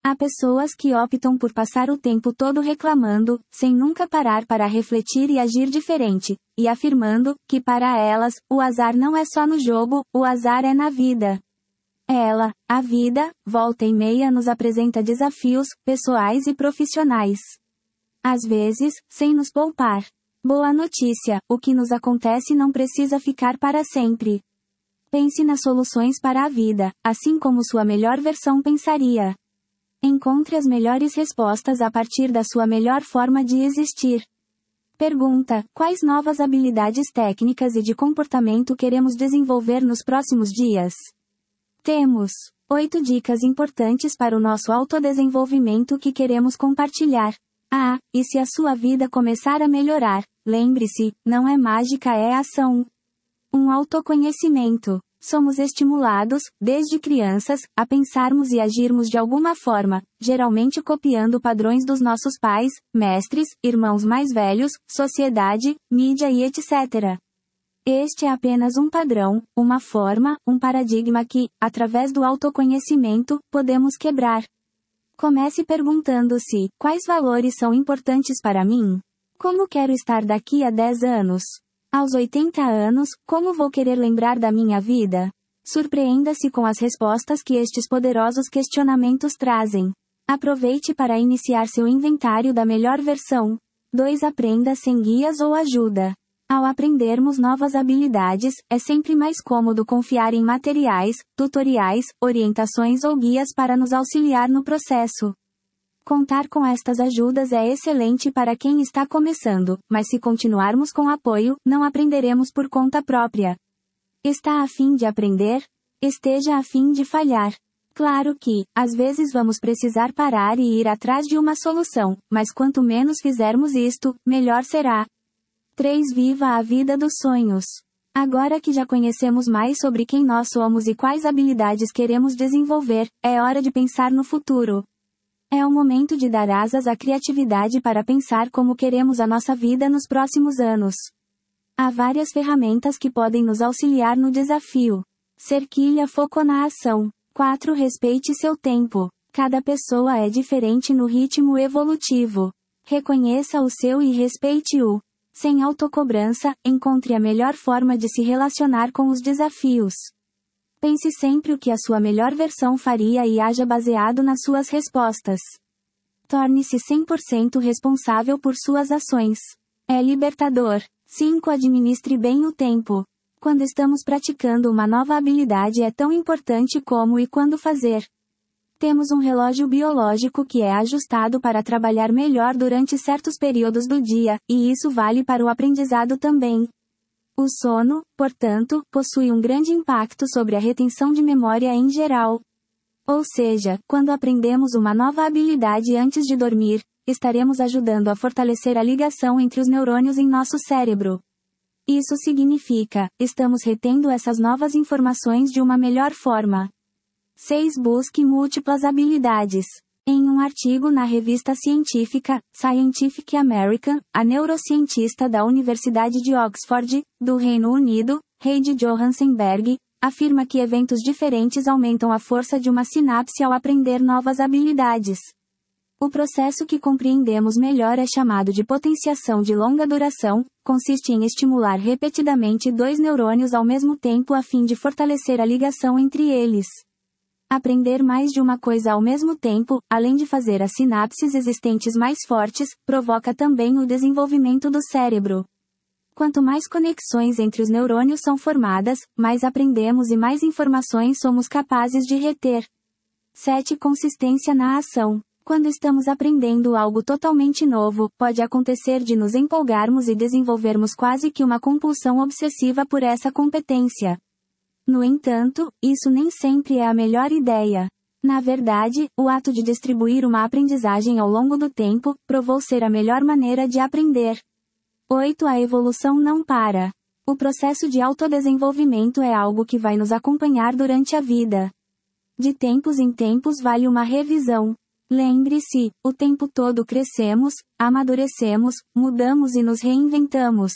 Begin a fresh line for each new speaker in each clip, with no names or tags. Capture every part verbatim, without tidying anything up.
Há pessoas que optam por passar o tempo todo reclamando, sem nunca parar para refletir e agir diferente, e afirmando que para elas, o azar não é só no jogo, o azar é na vida. Ela, a vida, volta e meia nos apresenta desafios, pessoais e profissionais. Às vezes, sem nos poupar. Boa notícia, o que nos acontece não precisa ficar para sempre. Pense nas soluções para a vida, assim como sua melhor versão pensaria. Encontre as melhores respostas a partir da sua melhor forma de existir. Pergunta: quais novas habilidades técnicas e de comportamento queremos desenvolver nos próximos dias? Temos oito dicas importantes para o nosso autodesenvolvimento que queremos compartilhar. Ah, e se a sua vida começar a melhorar, lembre-se, não é mágica, é ação. Um autoconhecimento. Somos estimulados, desde crianças, a pensarmos e agirmos de alguma forma, geralmente copiando padrões dos nossos pais, mestres, irmãos mais velhos, sociedade, mídia e etcétera. Este é apenas um padrão, uma forma, um paradigma que, através do autoconhecimento, podemos quebrar. Comece perguntando-se: quais valores são importantes para mim? Como quero estar daqui a dez anos? Aos oitenta anos, como vou querer lembrar da minha vida? Surpreenda-se com as respostas que estes poderosos questionamentos trazem. Aproveite para iniciar seu inventário da melhor versão. dois Aprenda sem guias ou ajuda. Ao aprendermos novas habilidades, é sempre mais cômodo confiar em materiais, tutoriais, orientações ou guias para nos auxiliar no processo. Contar com estas ajudas é excelente para quem está começando, mas se continuarmos com apoio, não aprenderemos por conta própria. Está a fim de aprender? Esteja a fim de falhar. Claro que, às vezes vamos precisar parar e ir atrás de uma solução, mas quanto menos fizermos isto, melhor será. três Viva a vida dos sonhos. Agora que já conhecemos mais sobre quem nós somos e quais habilidades queremos desenvolver, é hora de pensar no futuro. É o momento de dar asas à criatividade para pensar como queremos a nossa vida nos próximos anos. Há várias ferramentas que podem nos auxiliar no desafio. Cerquilha foco na ação. quatro Respeite seu tempo. Cada pessoa é diferente no ritmo evolutivo. Reconheça o seu e respeite-o. Sem autocobrança, encontre a melhor forma de se relacionar com os desafios. Pense sempre o que a sua melhor versão faria e haja baseado nas suas respostas. Torne-se cem por cento responsável por suas ações. É libertador. cinco Administre bem o tempo. Quando estamos praticando uma nova habilidade é tão importante como e quando fazer. Temos um relógio biológico que é ajustado para trabalhar melhor durante certos períodos do dia, e isso vale para o aprendizado também. O sono, portanto, possui um grande impacto sobre a retenção de memória em geral. Ou seja, quando aprendemos uma nova habilidade antes de dormir, estaremos ajudando a fortalecer a ligação entre os neurônios em nosso cérebro. Isso significa, estamos retendo essas novas informações de uma melhor forma. seis Busque múltiplas habilidades. Em um artigo na revista científica, Scientific American, a neurocientista da Universidade de Oxford, do Reino Unido, Heidi Johansenberg, afirma que eventos diferentes aumentam a força de uma sinapse ao aprender novas habilidades. O processo que compreendemos melhor é chamado de potenciação de longa duração, consiste em estimular repetidamente dois neurônios ao mesmo tempo a fim de fortalecer a ligação entre eles. Aprender mais de uma coisa ao mesmo tempo, além de fazer as sinapses existentes mais fortes, provoca também o desenvolvimento do cérebro. Quanto mais conexões entre os neurônios são formadas, mais aprendemos e mais informações somos capazes de reter. sete Consistência na ação. Quando estamos aprendendo algo totalmente novo, pode acontecer de nos empolgarmos e desenvolvermos quase que uma compulsão obsessiva por essa competência. No entanto, isso nem sempre é a melhor ideia. Na verdade, o ato de distribuir uma aprendizagem ao longo do tempo, provou ser a melhor maneira de aprender. oito A evolução não para. O processo de autodesenvolvimento é algo que vai nos acompanhar durante a vida. De tempos em tempos vale uma revisão. Lembre-se, o tempo todo crescemos, amadurecemos, mudamos e nos reinventamos.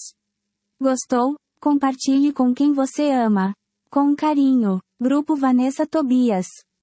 Gostou? Compartilhe com quem você ama. Com carinho. Grupo Vanessa Tobias.